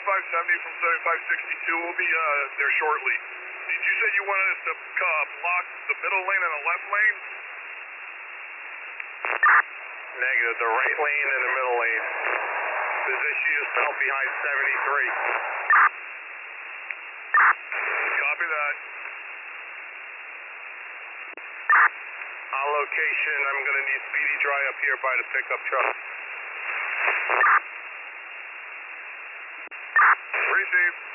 7570 from 7562. We'll be there shortly. Did you say you wanted us to block the middle lane and the left lane? Negative, the right lane and the middle lane. Position yourself behind 73. Copy that. On location, I'm going to need speedy dry up here by the pickup truck. Receive.